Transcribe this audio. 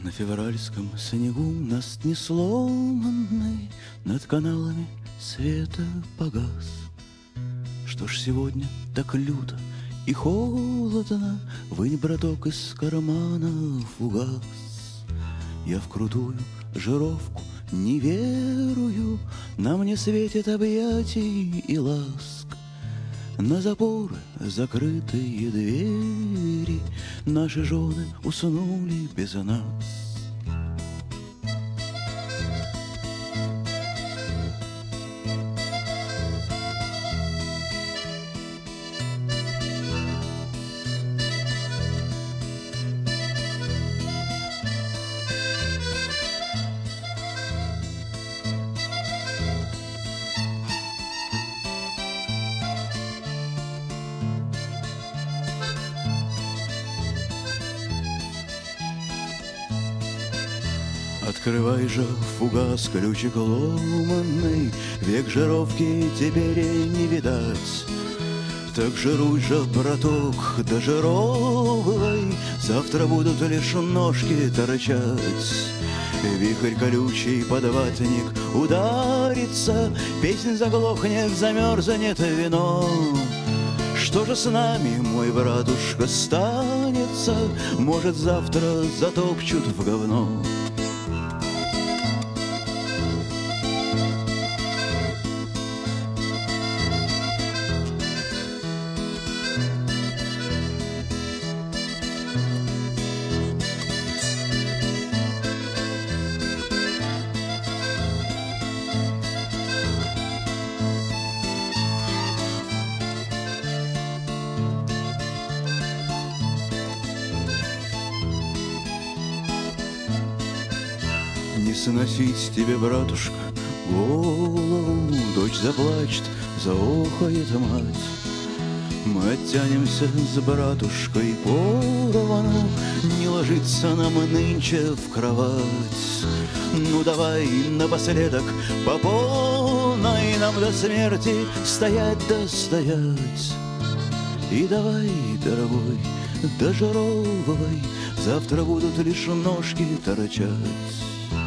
На февральском снегу нас не сломанный, над каналами света погас. Что ж сегодня так люто и холодно, вынь, браток, из кармана фугас. Я в крутую жировку не верую, нам не светит объятий и ласк. На запоры закрытые двери наши жены уснули без нас. Открывай же фугас, ключик ломанный, век жировки теперь и не видать. Так жируй же, браток, дожировывай, завтра будут лишь ножки торчать. Вихрь колючий под ватник ударится, песнь заглохнет, замерзнет вино. Что же с нами, мой братушка, станется? Может, завтра затопчут в говно. Не сносить тебе, братушка, голову, дочь заплачет, заохает мать. Мы оттянемся с братушкой поровну, не ложится нам нынче в кровать. Ну давай напоследок по полной нам до смерти стоять да стоять. И давай, дорогой, дожировывай, завтра будут лишь ножки торчать.